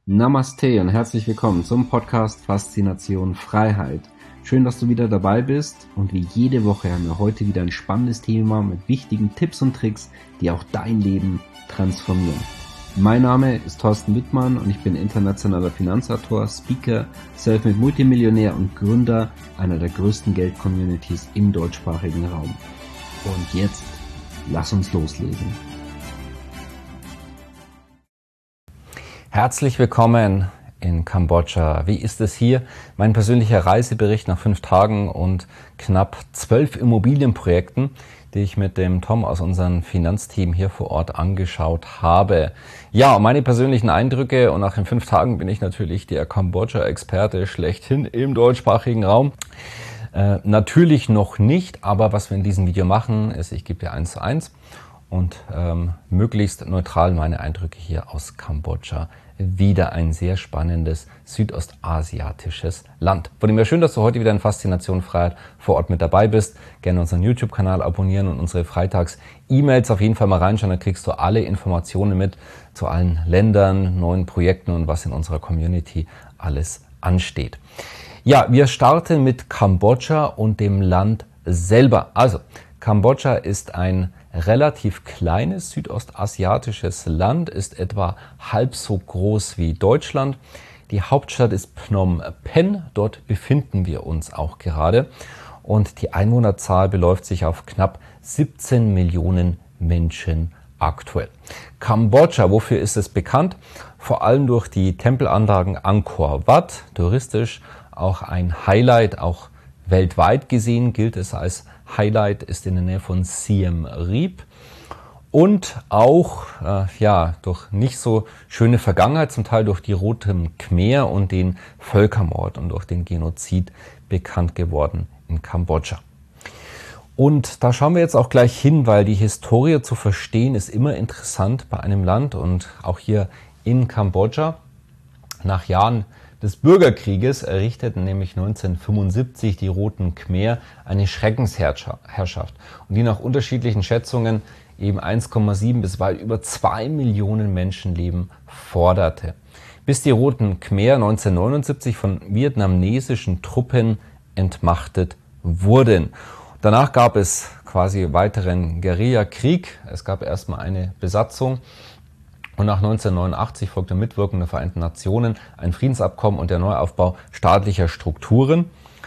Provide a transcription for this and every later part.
Namaste und herzlich willkommen zum Podcast Faszination Freiheit. Schön, dass du wieder dabei bist und wie jede Woche haben wir heute wieder ein spannendes Thema mit wichtigen Tipps und Tricks, die auch dein Leben transformieren. Mein Name ist Thorsten Wittmann und ich bin internationaler Finanzautor, Speaker, Selfmade Multimillionär und Gründer einer der größten Geld-Communities im deutschsprachigen Raum. Und jetzt, lass uns loslegen. Herzlich willkommen in Kambodscha. Wie ist es hier? Mein persönlicher Reisebericht nach 5 Tagen und knapp 12 Immobilienprojekten, die ich mit dem Tom aus unserem Finanzteam hier vor Ort angeschaut habe. Ja, meine persönlichen Eindrücke, und nach den 5 Tagen bin ich natürlich der Kambodscha-Experte schlechthin im deutschsprachigen Raum. Natürlich noch nicht, aber was wir in diesem Video machen, ist, ich gebe dir 1:1 und möglichst neutral meine Eindrücke hier aus Kambodscha. Wieder ein sehr spannendes südostasiatisches Land. Von dem her schön, dass du heute wieder in Faszination Freiheit vor Ort mit dabei bist. Gerne unseren YouTube-Kanal abonnieren und unsere Freitags-E-Mails auf jeden Fall mal reinschauen. Dann kriegst du alle Informationen mit zu allen Ländern, neuen Projekten und was in unserer Community alles ansteht. Ja, wir starten mit Kambodscha und dem Land selber. Also, Kambodscha ist ein relativ kleines südostasiatisches Land, ist etwa halb so groß wie Deutschland. Die Hauptstadt ist Phnom Penh, dort befinden wir uns auch gerade. Und die Einwohnerzahl beläuft sich auf knapp 17 Millionen Menschen aktuell. Kambodscha, wofür ist es bekannt? Vor allem durch die Tempelanlagen Angkor Wat, touristisch auch ein Highlight, auch weltweit gesehen gilt es als Highlight, ist in der Nähe von Siem Reap und auch durch nicht so schöne Vergangenheit, zum Teil durch die Roten Khmer und den Völkermord und durch den Genozid bekannt geworden in Kambodscha. Und da schauen wir jetzt auch gleich hin, weil die Historie zu verstehen ist immer interessant bei einem Land und auch hier in Kambodscha. Nach Jahren des Bürgerkrieges errichteten nämlich 1975 die Roten Khmer eine Schreckensherrschaft und die nach unterschiedlichen Schätzungen eben 1,7 bis weit über 2 Millionen Menschenleben forderte. Bis die Roten Khmer 1979 von vietnamesischen Truppen entmachtet wurden. Danach gab es quasi weiteren Guerillakrieg. Es gab erstmal eine Besatzung. Und nach 1989 folgte Mitwirkung der Vereinten Nationen ein Friedensabkommen und der Neuaufbau staatlicher Strukturen,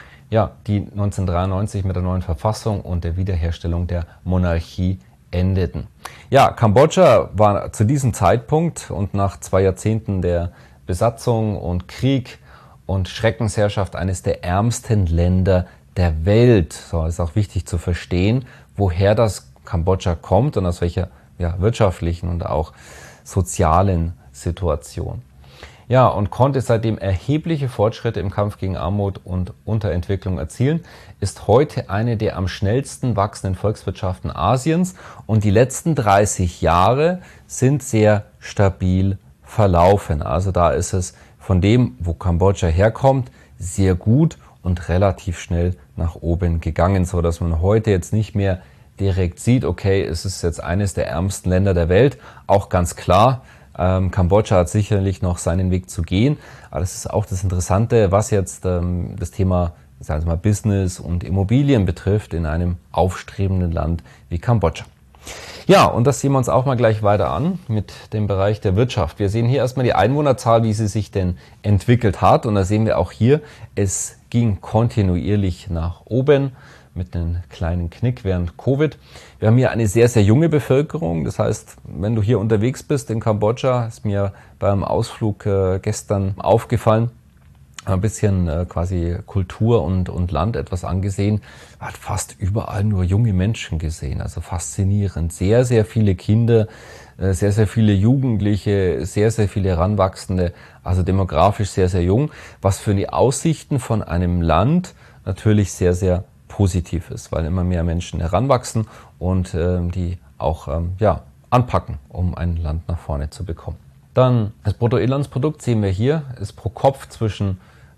die 1993 mit der neuen Verfassung und der Wiederherstellung der Monarchie endeten. Ja, Kambodscha war zu diesem Zeitpunkt und nach 2 Jahrzehnten der Besatzung und Krieg und Schreckensherrschaft eines der ärmsten Länder der Welt. So ist auch wichtig zu verstehen, woher das Kambodscha kommt und aus welcher wirtschaftlichen und auch sozialen Situation. Ja, und konnte seitdem erhebliche Fortschritte im Kampf gegen Armut und Unterentwicklung erzielen, ist heute eine der am schnellsten wachsenden Volkswirtschaften Asiens und die letzten 30 Jahre sind sehr stabil verlaufen. Also da ist es von dem, wo Kambodscha herkommt, sehr gut und relativ schnell nach oben gegangen, so dass man heute jetzt nicht mehr direkt sieht, okay, es ist jetzt eines der ärmsten Länder der Welt, auch ganz klar. Kambodscha hat sicherlich noch seinen Weg zu gehen, aber das ist auch das Interessante, was jetzt das Thema Business und Immobilien betrifft in einem aufstrebenden Land wie Kambodscha. Ja, und das sehen wir uns auch mal gleich weiter an mit dem Bereich der Wirtschaft. Wir sehen hier erstmal die Einwohnerzahl, wie sie sich denn entwickelt hat, und da sehen wir auch hier, es ging kontinuierlich nach oben mit einem kleinen Knick während Covid. Wir haben hier eine sehr, sehr junge Bevölkerung. Das heißt, wenn du hier unterwegs bist in Kambodscha, ist mir beim Ausflug gestern aufgefallen, ein bisschen quasi Kultur und Land etwas angesehen. Man hat fast überall nur junge Menschen gesehen. Also faszinierend. Sehr, sehr viele Kinder, sehr, sehr viele Jugendliche, sehr, sehr viele Heranwachsende. Also demografisch sehr, sehr jung. Was für die Aussichten von einem Land natürlich sehr, sehr positiv ist, weil immer mehr Menschen heranwachsen und die auch anpacken, um ein Land nach vorne zu bekommen. Dann das Bruttoinlandsprodukt sehen wir hier, ist pro Kopf zwischen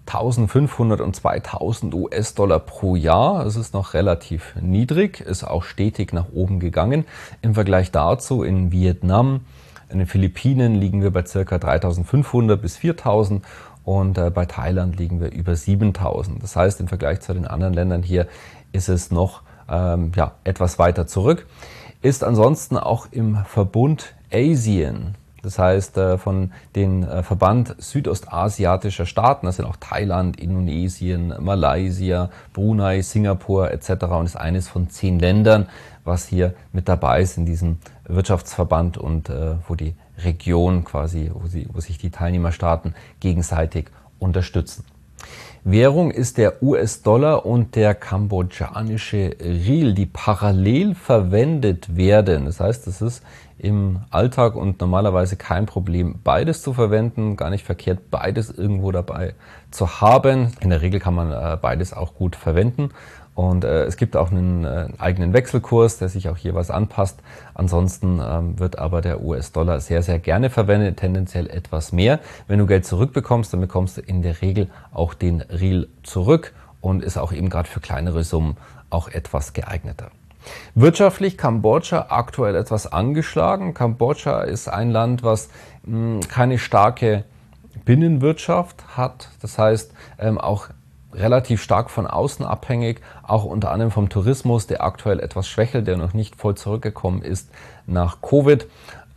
1.500 und 2.000 US-Dollar pro Jahr. Es ist noch relativ niedrig, ist auch stetig nach oben gegangen. Im Vergleich dazu in Vietnam In den Philippinen liegen wir bei ca. 3.500 bis 4.000 und bei Thailand liegen wir über 7.000. Das heißt, im Vergleich zu den anderen Ländern hier ist es noch etwas weiter zurück. Ist ansonsten auch im Verbund ASEAN, das heißt von den Verband südostasiatischer Staaten, das sind auch Thailand, Indonesien, Malaysia, Brunei, Singapur etc. und ist eines von 10 Ländern, was hier mit dabei ist in diesem Wirtschaftsverband und wo die Region quasi, wo sich die Teilnehmerstaaten gegenseitig unterstützen. Währung ist der US-Dollar und der kambodschanische Riel, die parallel verwendet werden. Das heißt, es ist im Alltag und normalerweise kein Problem, beides zu verwenden. Gar nicht verkehrt, beides irgendwo dabei zu haben. In der Regel kann man beides auch gut verwenden. Und es gibt auch einen eigenen Wechselkurs, der sich auch jeweils anpasst. Ansonsten wird aber der US-Dollar sehr, sehr gerne verwendet, tendenziell etwas mehr. Wenn du Geld zurückbekommst, dann bekommst du in der Regel auch den Riel zurück und ist auch eben gerade für kleinere Summen auch etwas geeigneter. Wirtschaftlich Kambodscha aktuell etwas angeschlagen. Kambodscha ist ein Land, was keine starke Binnenwirtschaft hat. Das heißt auch relativ stark von außen abhängig, auch unter anderem vom Tourismus, der aktuell etwas schwächelt, der noch nicht voll zurückgekommen ist nach Covid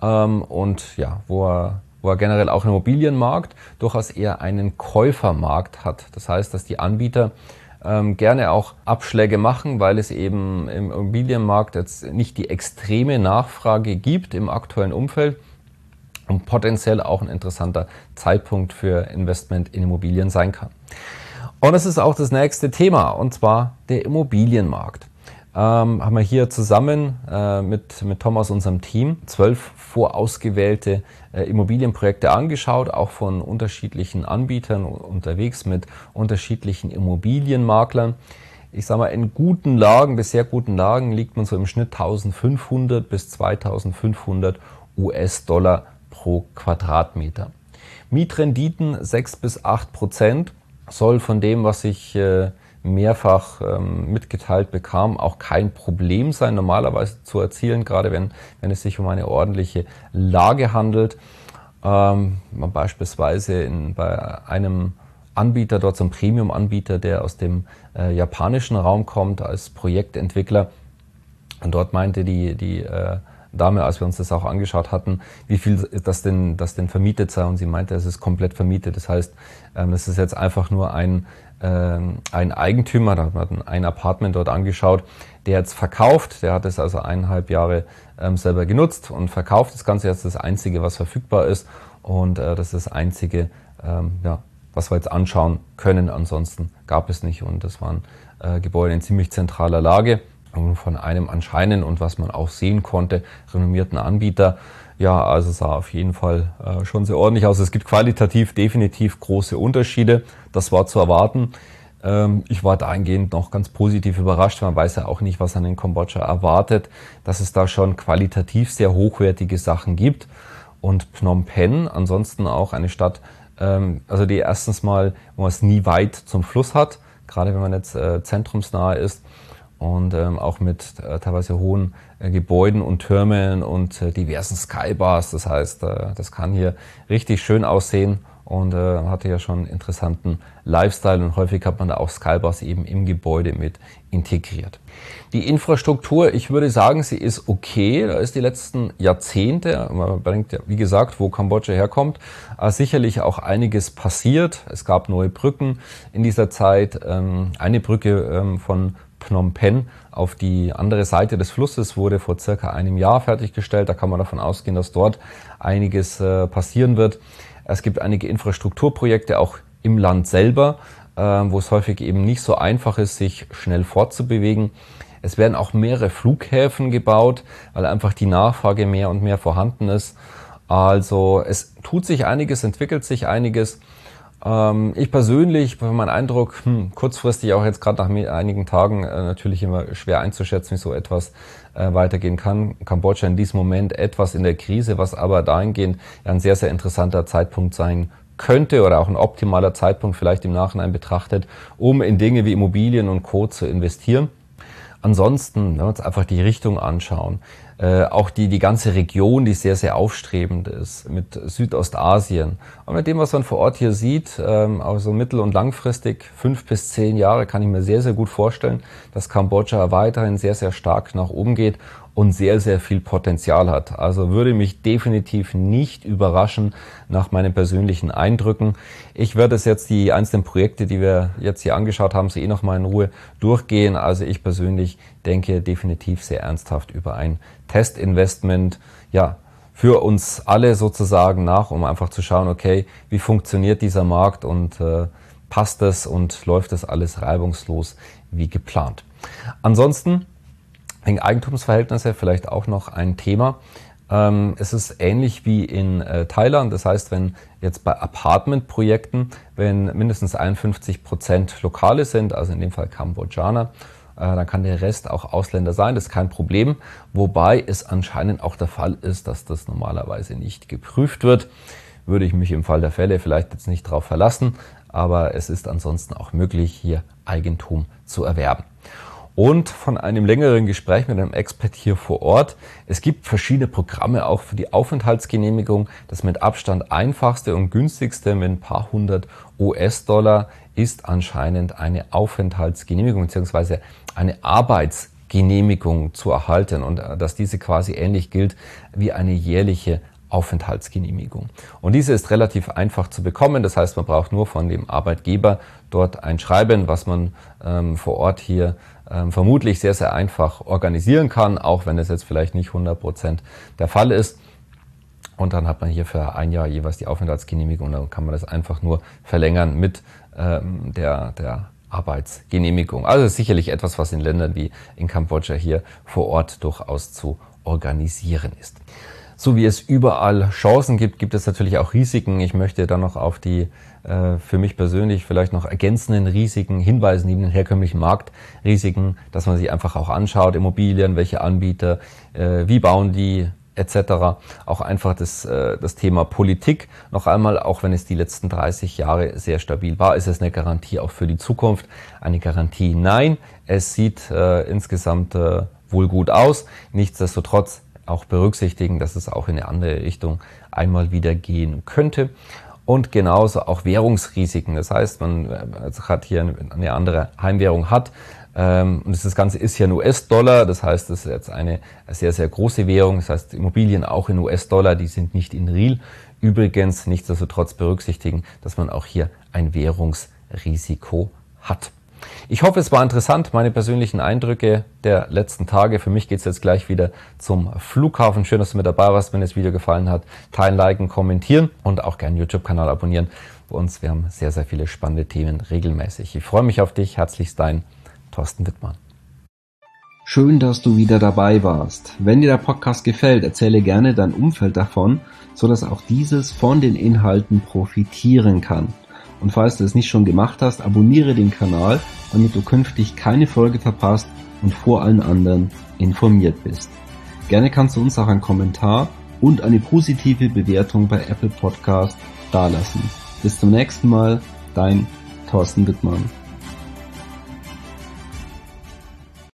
und ja, wo er generell auch im Immobilienmarkt durchaus eher einen Käufermarkt hat. Das heißt, dass die Anbieter gerne auch Abschläge machen, weil es eben im Immobilienmarkt jetzt nicht die extreme Nachfrage gibt im aktuellen Umfeld und potenziell auch ein interessanter Zeitpunkt für Investment in Immobilien sein kann. Und es ist auch das nächste Thema, und zwar der Immobilienmarkt. Haben wir hier zusammen mit Tom aus unserem Team 12 vorausgewählte Immobilienprojekte angeschaut, auch von unterschiedlichen Anbietern unterwegs mit unterschiedlichen Immobilienmaklern. Ich sage mal, in guten Lagen, bis sehr guten Lagen liegt man so im Schnitt 1.500 bis 2.500 US-Dollar pro Quadratmeter. Mietrenditen 6 bis 8%. Soll von dem, was ich mehrfach mitgeteilt bekam, auch kein Problem sein, normalerweise zu erzielen, gerade wenn es sich um eine ordentliche Lage handelt. Man beispielsweise bei einem Anbieter, dort so ein Premium-Anbieter, der aus dem japanischen Raum kommt als Projektentwickler. Und dort meinte die Dame, als wir uns das auch angeschaut hatten, wie viel das denn vermietet sei. Und sie meinte, es ist komplett vermietet. Das heißt, das ist jetzt einfach nur ein Eigentümer, da hat man ein Apartment dort angeschaut, der jetzt verkauft. Der hat es also 1,5 Jahre selber genutzt und verkauft das Ganze. Jetzt das Einzige, was verfügbar ist. Und das ist das Einzige, was wir jetzt anschauen können. Ansonsten gab es nicht. Und das waren Gebäude in ziemlich zentraler Lage. Von einem anscheinend und was man auch sehen konnte, renommierten Anbieter. Ja, also sah auf jeden Fall schon sehr ordentlich aus. Es gibt qualitativ definitiv große Unterschiede. Das war zu erwarten. Ich war dahingehend noch ganz positiv überrascht. Man weiß ja auch nicht, was an den Kambodscha erwartet, dass es da schon qualitativ sehr hochwertige Sachen gibt. Und Phnom Penh, ansonsten auch eine Stadt, also die erstens mal, wo man es nie weit zum Fluss hat, gerade wenn man jetzt zentrumsnahe ist. Und auch mit teilweise hohen Gebäuden und Türmen und diversen Skybars. Das heißt, das kann hier richtig schön aussehen und hatte ja schon einen interessanten Lifestyle und häufig hat man da auch Skybars eben im Gebäude mit integriert. Die Infrastruktur, ich würde sagen, sie ist okay. Da ist die letzten Jahrzehnte, man bedenkt ja, wie gesagt, wo Kambodscha herkommt, sicherlich auch einiges passiert. Es gab neue Brücken in dieser Zeit. Eine Brücke von Phnom Penh auf die andere Seite des Flusses wurde vor circa einem Jahr fertiggestellt. Da kann man davon ausgehen, dass dort einiges passieren wird. Es gibt einige Infrastrukturprojekte auch im Land selber, wo es häufig eben nicht so einfach ist, sich schnell fortzubewegen. Es werden auch mehrere Flughäfen gebaut, weil einfach die Nachfrage mehr und mehr vorhanden ist. Also es tut sich einiges, entwickelt sich einiges. Ich persönlich, mein Eindruck, kurzfristig auch jetzt gerade nach einigen Tagen natürlich immer schwer einzuschätzen, wie so etwas weitergehen kann. Kambodscha in diesem Moment etwas in der Krise, was aber dahingehend ein sehr, sehr interessanter Zeitpunkt sein könnte oder auch ein optimaler Zeitpunkt vielleicht im Nachhinein betrachtet, um in Dinge wie Immobilien und Co. zu investieren. Ansonsten, wenn wir uns einfach die Richtung anschauen, auch die ganze Region, die sehr, sehr aufstrebend ist, mit Südostasien und mit dem, was man vor Ort hier sieht, also mittel- und langfristig, 5 bis 10 Jahre, kann ich mir sehr, sehr gut vorstellen, dass Kambodscha weiterhin sehr, sehr stark nach oben geht und sehr, sehr viel Potenzial hat. Also würde mich definitiv nicht überraschen nach meinen persönlichen Eindrücken. Ich werde es jetzt die einzelnen Projekte, die wir jetzt hier angeschaut haben, so nochmal in Ruhe durchgehen. Also ich persönlich denke definitiv sehr ernsthaft über ein Testinvestment, ja, für uns alle sozusagen nach, um einfach zu schauen, okay, wie funktioniert dieser Markt und passt es und läuft das alles reibungslos wie geplant. Ansonsten wegen Eigentumsverhältnisse vielleicht auch noch ein Thema. Es ist ähnlich wie in Thailand. Das heißt, wenn jetzt bei Apartmentprojekten, wenn mindestens 51% Lokale sind, also in dem Fall Kambodschaner, dann kann der Rest auch Ausländer sein. Das ist kein Problem. Wobei es anscheinend auch der Fall ist, dass das normalerweise nicht geprüft wird. Würde ich mich im Fall der Fälle vielleicht jetzt nicht darauf verlassen. Aber es ist ansonsten auch möglich, hier Eigentum zu erwerben. Und von einem längeren Gespräch mit einem Expert hier vor Ort. Es gibt verschiedene Programme auch für die Aufenthaltsgenehmigung. Das mit Abstand einfachste und günstigste mit ein paar hundert US-Dollar ist anscheinend eine Aufenthaltsgenehmigung bzw. eine Arbeitsgenehmigung zu erhalten und dass diese quasi ähnlich gilt wie eine jährliche Aufenthaltsgenehmigung. Und diese ist relativ einfach zu bekommen. Das heißt, man braucht nur von dem Arbeitgeber dort ein Schreiben, was man vor Ort hier vermutlich sehr, sehr einfach organisieren kann, auch wenn es jetzt vielleicht nicht 100% der Fall ist. Und dann hat man hier für ein Jahr jeweils die Aufenthaltsgenehmigung und dann kann man das einfach nur verlängern mit der Arbeitsgenehmigung. Also das ist sicherlich etwas, was in Ländern wie in Kambodscha hier vor Ort durchaus zu organisieren ist. So wie es überall Chancen gibt, gibt es natürlich auch Risiken. Ich möchte dann noch auf die für mich persönlich vielleicht noch ergänzenden Risiken hinweisen, neben den herkömmlichen Marktrisiken, dass man sich einfach auch anschaut, Immobilien, welche Anbieter, wie bauen die, etc. Auch einfach das Thema Politik. Noch einmal, auch wenn es die letzten 30 Jahre sehr stabil war, ist es eine Garantie auch für die Zukunft. Eine Garantie nein, es sieht insgesamt wohl gut aus. Nichtsdestotrotz auch berücksichtigen, dass es auch in eine andere Richtung einmal wieder gehen könnte. Und genauso auch Währungsrisiken. Das heißt, man hat hier eine andere Heimwährung hat. Und das Ganze ist ja in US-Dollar. Das heißt, das ist jetzt eine sehr, sehr große Währung. Das heißt, Immobilien auch in US-Dollar, die sind nicht in Riel. Übrigens nichtsdestotrotz berücksichtigen, dass man auch hier ein Währungsrisiko hat. Ich hoffe, es war interessant, meine persönlichen Eindrücke der letzten Tage. Für mich geht es jetzt gleich wieder zum Flughafen. Schön, dass du mit dabei warst. Wenn dir das Video gefallen hat, teilen, liken, kommentieren und auch gerne den YouTube-Kanal abonnieren. Bei uns, wir haben sehr, sehr viele spannende Themen regelmäßig. Ich freue mich auf dich. Herzlichst dein Thorsten Wittmann. Schön, dass du wieder dabei warst. Wenn dir der Podcast gefällt, erzähle gerne dein Umfeld davon, sodass auch dieses von den Inhalten profitieren kann. Und falls du es nicht schon gemacht hast, abonniere den Kanal, damit du künftig keine Folge verpasst und vor allen anderen informiert bist. Gerne kannst du uns auch einen Kommentar und eine positive Bewertung bei Apple Podcast dalassen. Bis zum nächsten Mal, dein Thorsten Wittmann.